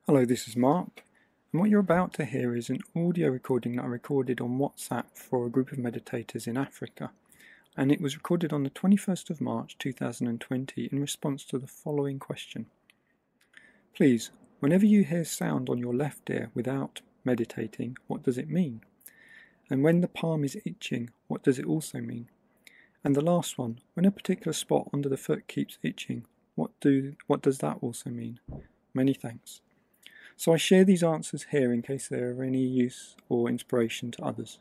Hello, this is Mark, and what you're about to hear is an audio recording that I recorded on WhatsApp for a group of meditators in Africa, and it was recorded on the 21st of March 2020 in response to the following question. Please, whenever you hear sound on your left ear without meditating, what does it mean? And when the palm is itching, what does it also mean? And the last one, when a particular spot under the foot keeps itching, what does that also mean? Many thanks. So I share these answers here in case they are of any use or inspiration to others.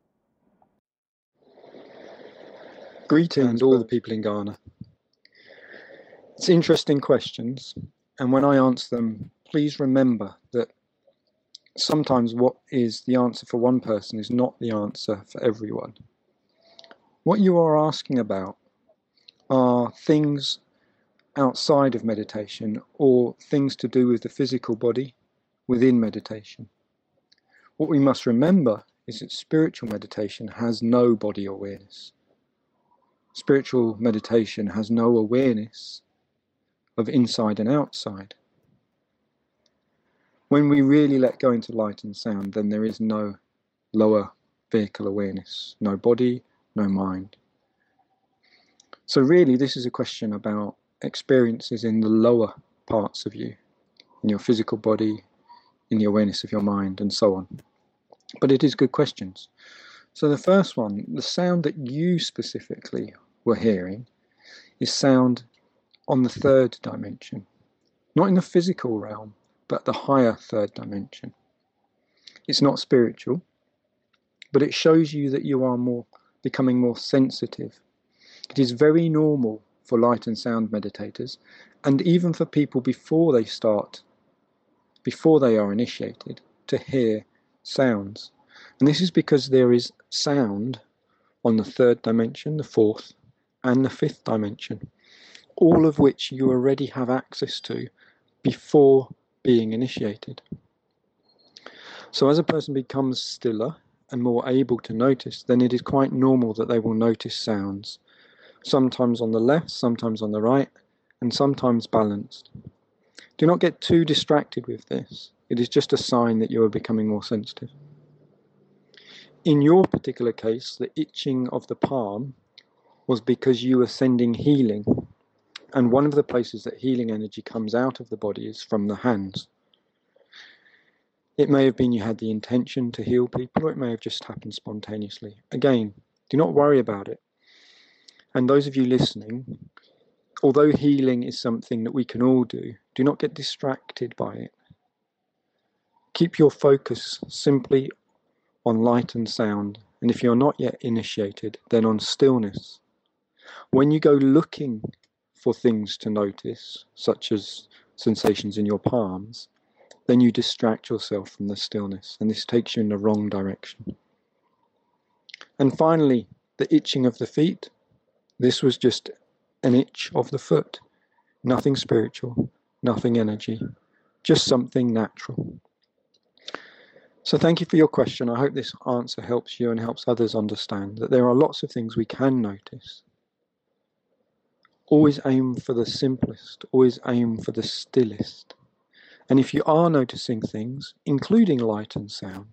Greetings, all the people in Ghana. It's interesting questions, and when I answer them, please remember that sometimes what is the answer for one person is not the answer for everyone. What you are asking about are things outside of meditation or things to do with the physical body within meditation. What we must remember is that spiritual meditation has no body awareness. Spiritual meditation has no awareness of inside and outside. When we really let go into light and sound, then there is no lower vehicle awareness, no body, no mind. So really this is a question about experiences in the lower parts of you, in your physical body, in the awareness of your mind, and so on. But it is good questions. So the first one, the sound that you specifically were hearing is sound on the third dimension. Not in the physical realm, but the higher third dimension. It's not spiritual, but it shows you that you are becoming more sensitive. It is very normal for light and sound meditators, and even for people before they are initiated, to hear sounds. And this is because there is sound on the third dimension, the fourth, and the fifth dimension, all of which you already have access to before being initiated. So as a person becomes stiller and more able to notice, then it is quite normal that they will notice sounds, sometimes on the left, sometimes on the right, and sometimes balanced. Do not get too distracted with this. It is just a sign that you are becoming more sensitive. In your particular case, the itching of the palm was because you were sending healing, and one of the places that healing energy comes out of the body is from the hands. It may have been you had the intention to heal people, or it may have just happened spontaneously. Again, do not worry about it. And those of you listening, although healing is something that we can all do not get distracted by it. Keep your focus simply on light and sound, and if you're not yet initiated, then on stillness. When you go looking for things to notice, such as sensations in your palms, then you distract yourself from the stillness, and this takes you in the wrong direction. And finally, the itching of the feet. This was just an itch of the foot. Nothing spiritual, nothing energy, just something natural. So thank you for your question. I hope this answer helps you and helps others understand that there are lots of things we can notice. Always aim for the simplest, always aim for the stillest. And if you are noticing things, including light and sound,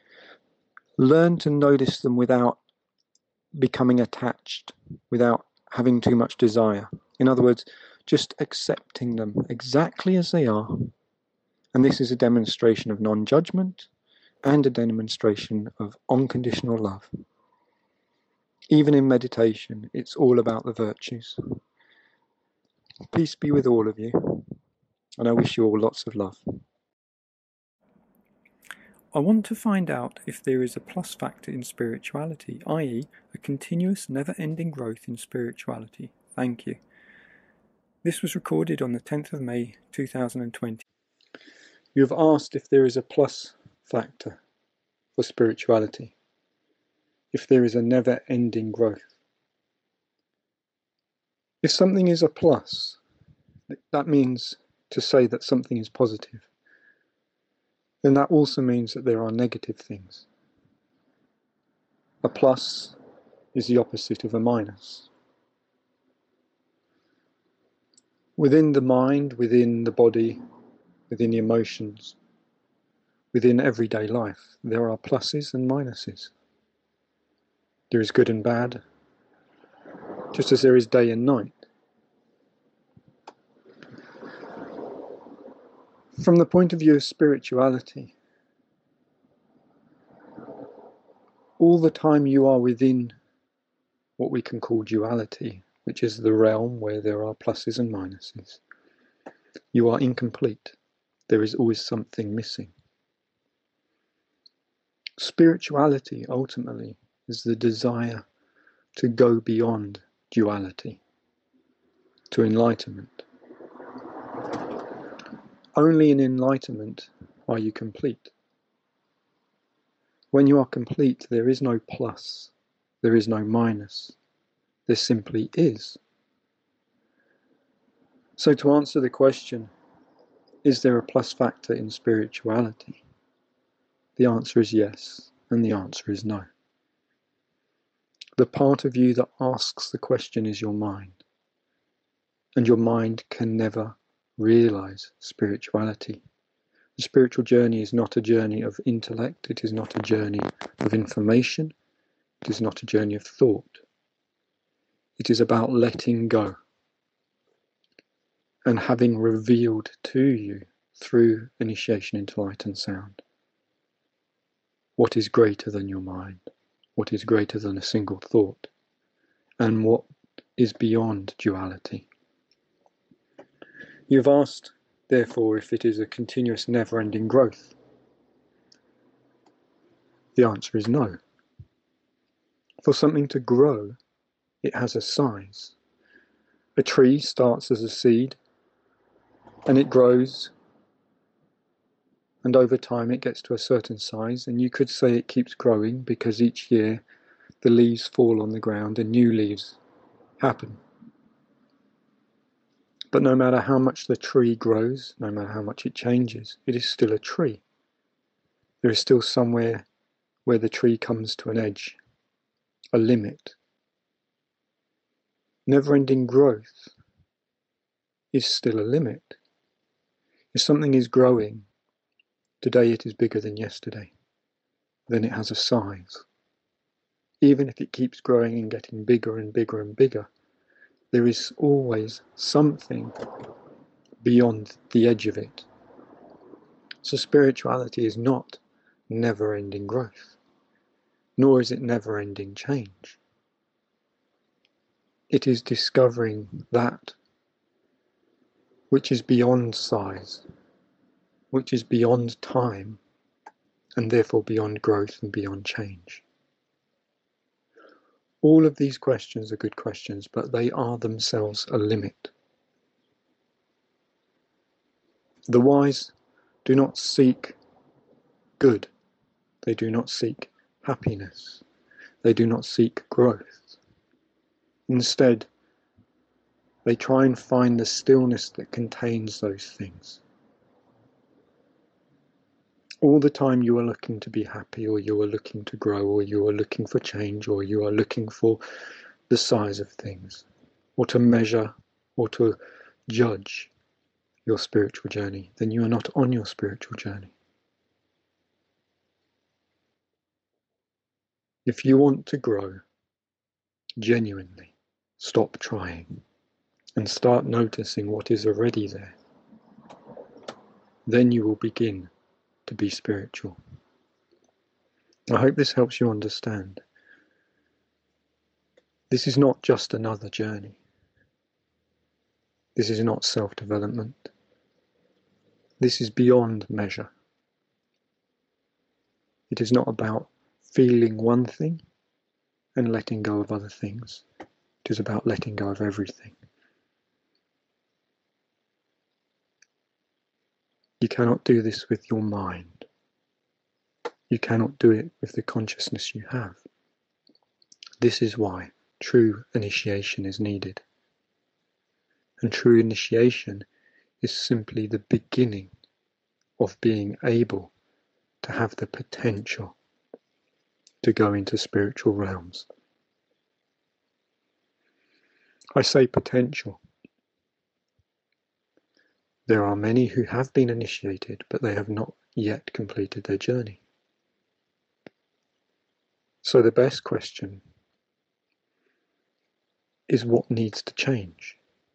learn to notice them without becoming attached, without having too much desire. In other words, just accepting them exactly as they are. And this is a demonstration of non-judgment and a demonstration of unconditional love. Even in meditation, it's all about the virtues. Peace be with all of you, and I wish you all lots of love. I want to find out if there is a plus factor in spirituality, i.e. a continuous, never-ending growth in spirituality. Thank you. This was recorded on the 10th of May 2020. You have asked if there is a plus factor for spirituality, if there is a never-ending growth. If something is a plus, that means to say that something is positive. Then that also means that there are negative things. A plus is the opposite of a minus. Within the mind, within the body, within the emotions, within everyday life. There are pluses and minuses. There is good and bad, just as there is day and night. From the point of view of spirituality, all the time you are within what we can call duality, which is the realm where there are pluses and minuses, you are incomplete. There is always something missing. Spirituality, ultimately, is the desire to go beyond duality, to enlightenment. Only in enlightenment are you complete. When you are complete, there is no plus, there is no minus, there simply is. So to answer the question, is there a plus factor in spirituality? The answer is yes, and the answer is no. The part of you that asks the question is your mind, and your mind can never realize spirituality. The spiritual journey is not a journey of intellect, it is not a journey of information, it is not a journey of thought. It is about letting go and having revealed to you through initiation into light and sound what is greater than your mind, what is greater than a single thought, and what is beyond duality. You've asked, therefore, if it is a continuous, never-ending growth. The answer is no. For something to grow, it has a size. A tree starts as a seed, and it grows, and over time it gets to a certain size, and you could say it keeps growing because each year the leaves fall on the ground and new leaves happen. But no matter how much the tree grows, no matter how much it changes, it is still a tree. There is still somewhere where the tree comes to an edge, a limit. Never-ending growth is still a limit. If something is growing, today it is bigger than yesterday, then it has a size. Even if it keeps growing and getting bigger and bigger and bigger, there is always something beyond the edge of it. So spirituality is not never-ending growth, nor is it never-ending change. It is discovering that which is beyond size, which is beyond time, and therefore beyond growth and beyond change. All of these questions are good questions, but they are themselves a limit. The wise do not seek good. They do not seek happiness. They do not seek growth. Instead, they try and find the stillness that contains those things. All the time you are looking to be happy, or you are looking to grow, or you are looking for change, or you are looking for the size of things, or to measure, or to judge your spiritual journey, then you are not on your spiritual journey. If you want to grow genuinely, stop trying and start noticing what is already there. Then you will begin to be spiritual. I hope this helps you understand. This is not just another journey. This is not self-development. This is beyond measure. It is not about feeling one thing and letting go of other things. It is about letting go of everything. You cannot do this with your mind. You cannot do it with the consciousness you have. This is why true initiation is needed. And true initiation is simply the beginning of being able to have the potential to go into spiritual realms. I say potential. There are many who have been initiated, but they have not yet completed their journey. So the best question is what needs to change?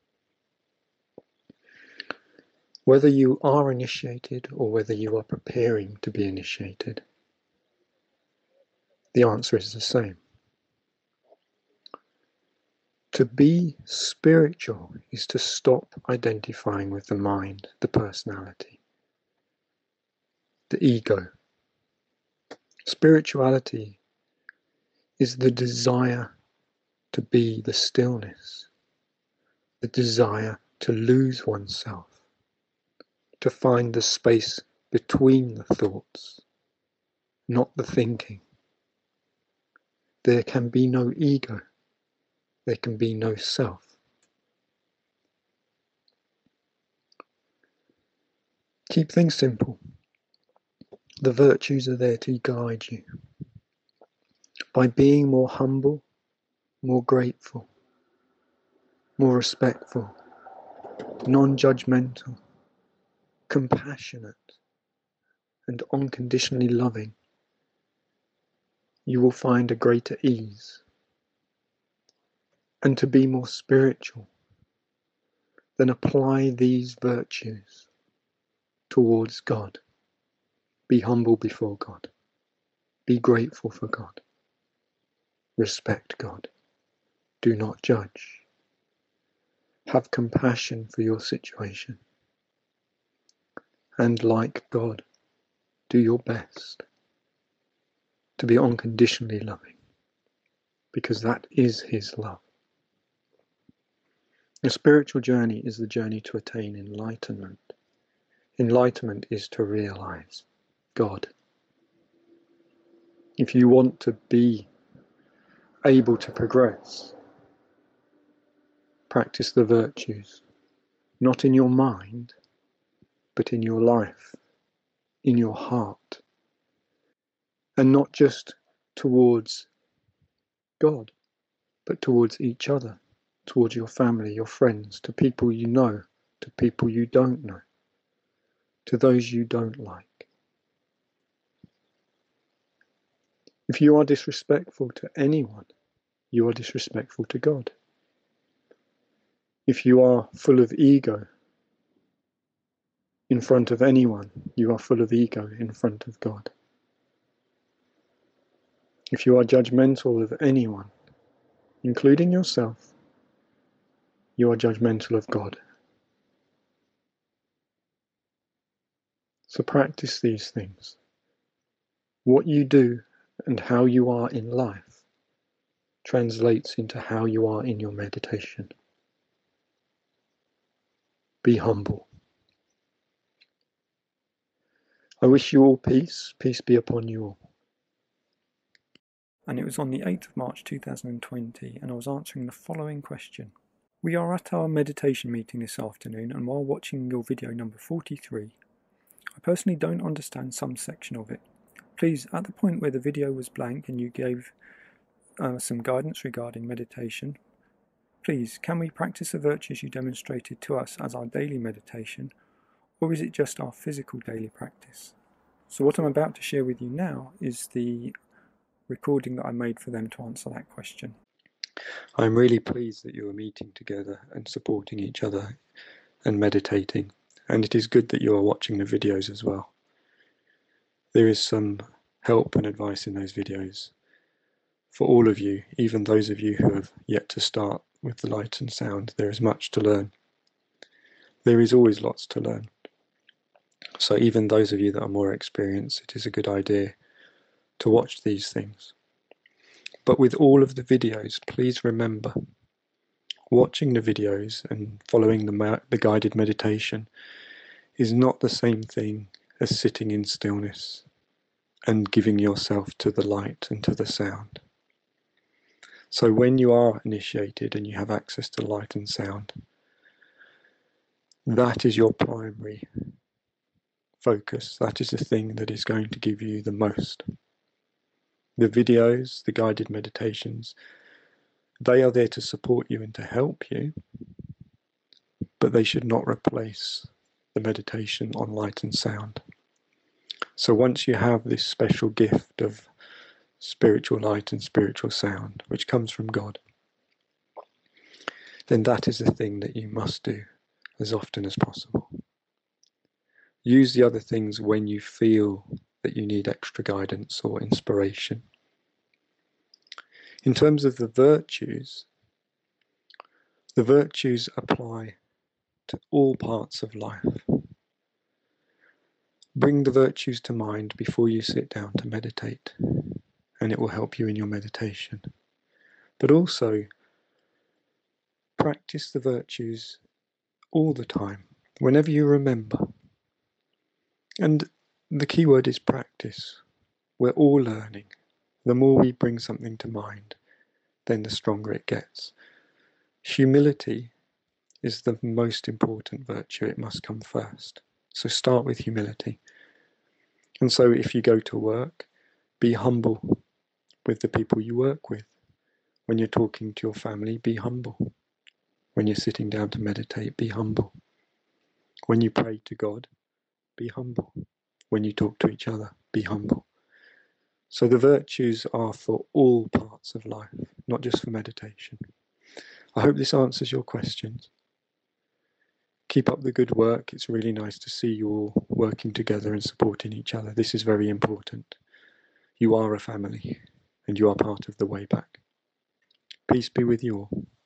Whether you are initiated or whether you are preparing to be initiated, the answer is the same. To be spiritual is to stop identifying with the mind, the personality, the ego. Spirituality is the desire to be the stillness, the desire to lose oneself, to find the space between the thoughts, not the thinking. There can be no ego. There can be no self. Keep things simple. The virtues are there to guide you. By being more humble, more grateful, more respectful, non-judgmental, compassionate, and unconditionally loving, you will find a greater ease. And to be more spiritual, then apply these virtues towards God. Be humble before God. Be grateful for God. Respect God. Do not judge. Have compassion for your situation. And like God, do your best to be unconditionally loving, because that is His love. The spiritual journey is the journey to attain enlightenment. Enlightenment is to realize God. If you want to be able to progress, practice the virtues, not in your mind, but in your life, in your heart, and not just towards God, but towards each other, towards your family, your friends, to people you know, to people you don't know, to those you don't like. If you are disrespectful to anyone, you are disrespectful to God. If you are full of ego in front of anyone, you are full of ego in front of God. If you are judgmental of anyone, including yourself, you are judgmental of God. So practice these things. What you do and how you are in life translates into how you are in your meditation. Be humble. I wish you all peace. Peace be upon you all. And it was on the 8th of March 2020, and I was answering the following question. We are at our meditation meeting this afternoon, and while watching your video number 43, I personally don't understand some section of it. Please, at the point where the video was blank and you gave some guidance regarding meditation, please, can we practice the virtues you demonstrated to us as our daily meditation, or is it just our physical daily practice? So what I'm about to share with you now is the recording that I made for them to answer that question. I'm really pleased that you are meeting together and supporting each other and meditating, and it is good that you are watching the videos as well. There is some help and advice in those videos for all of you, even those of you who have yet to start with the light and sound. There is much to learn. There is always lots to learn. So even those of you that are more experienced, it is a good idea to watch these things. But with all of the videos, please remember, watching the videos and following the guided meditation is not the same thing as sitting in stillness and giving yourself to the light and to the sound. So when you are initiated and you have access to light and sound, that is your primary focus. That is the thing that is going to give you the most. The videos, the guided meditations, they are there to support you and to help you, but they should not replace the meditation on light and sound. So once you have this special gift of spiritual light and spiritual sound, which comes from God, then that is the thing that you must do as often as possible. Use the other things when you feel that you need extra guidance or inspiration. In terms of the virtues apply to all parts of life. Bring the virtues to mind before you sit down to meditate, and it will help you in your meditation. But also, practice the virtues all the time, whenever you remember. And the key word is practice. We're all learning. The more we bring something to mind, then the stronger it gets. Humility is the most important virtue. It must come first. So start with humility. And so if you go to work, be humble with the people you work with. When you're talking to your family, be humble. When you're sitting down to meditate, be humble. When you pray to God, be humble. When you talk to each other, be humble. So the virtues are for all parts of life, not just for meditation. I hope this answers your questions. Keep up the good work. It's really nice to see you all working together and supporting each other. This is very important. You are a family, and you are part of the way back. Peace be with you all.